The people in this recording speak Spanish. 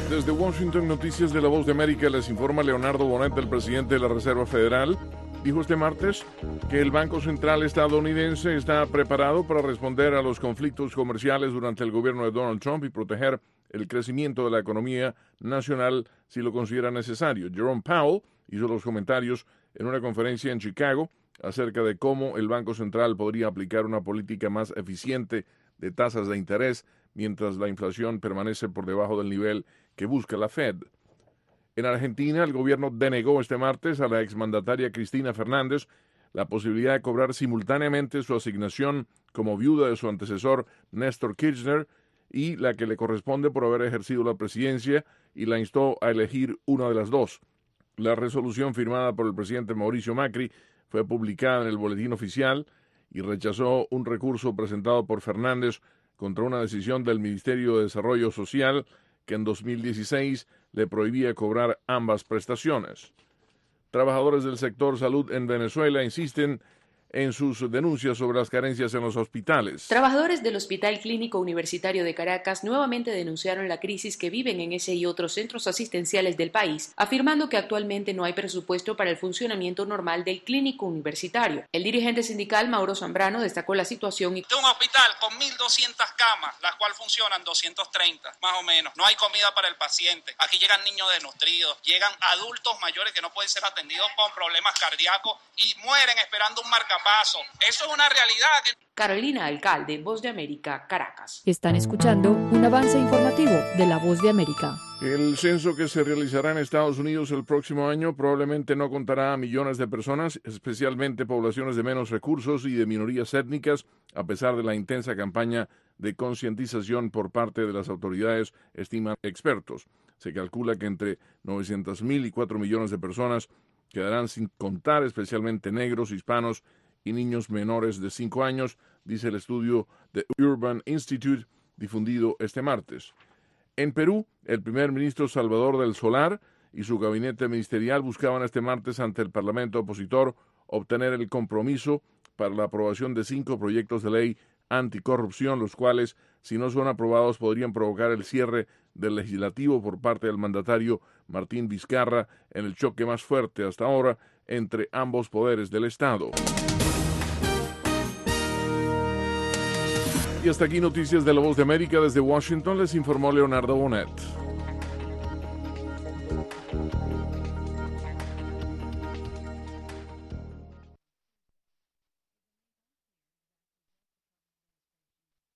Desde Washington, Noticias de la Voz de América, les informa Leonardo Bonet, el presidente de la Reserva Federal. Dijo este martes que el Banco Central estadounidense está preparado para responder a los conflictos comerciales durante el gobierno de Donald Trump y proteger el crecimiento de la economía nacional si lo considera necesario. Jerome Powell hizo los comentarios en una conferencia en Chicago acerca de cómo el Banco Central podría aplicar una política más eficiente de tasas de interés mientras la inflación permanece por debajo del nivel que busca la Fed. En Argentina, el gobierno denegó este martes a la exmandataria Cristina Fernández la posibilidad de cobrar simultáneamente su asignación como viuda de su antecesor Néstor Kirchner y la que le corresponde por haber ejercido la presidencia, y la instó a elegir una de las dos. La resolución firmada por el presidente Mauricio Macri fue publicada en el Boletín Oficial y rechazó un recurso presentado por Fernández contra una decisión del Ministerio de Desarrollo Social que en 2016 le prohibía cobrar ambas prestaciones. Trabajadores del sector salud en Venezuela insisten en sus denuncias sobre las carencias en los hospitales. Trabajadores del Hospital Clínico Universitario de Caracas nuevamente denunciaron la crisis que viven en ese y otros centros asistenciales del país, afirmando que actualmente no hay presupuesto para el funcionamiento normal del clínico universitario. El dirigente sindical Mauro Zambrano destacó la situación de un hospital con 1.200 camas, las cuales funcionan 230, más o menos. No hay comida para el paciente. Aquí llegan niños desnutridos, llegan adultos mayores que no pueden ser atendidos con problemas cardíacos y mueren esperando un marcapaso. Eso es una realidad. Carolina Alcalde, Voz de América, Caracas. Están escuchando un avance informativo de la Voz de América. El censo que se realizará en Estados Unidos el próximo año probablemente no contará a millones de personas, especialmente poblaciones de menos recursos y de minorías étnicas, a pesar de la intensa campaña de concientización por parte de las autoridades, estiman expertos. Se calcula que entre 900,000 y 4 millones de personas quedarán sin contar, especialmente negros, hispanos y niños menores de 5 años, dice el estudio de Urban Institute difundido este martes. En Perú, el primer ministro Salvador del Solar y su gabinete ministerial buscaban este martes ante el Parlamento opositor obtener el compromiso para la aprobación de 5 proyectos de ley anticorrupción, los cuales, si no son aprobados, podrían provocar el cierre del legislativo por parte del mandatario Martín Vizcarra en el choque más fuerte hasta ahora entre ambos poderes del Estado. Y hasta aquí Noticias de la Voz de América. Desde Washington les informó Leonardo Bonet.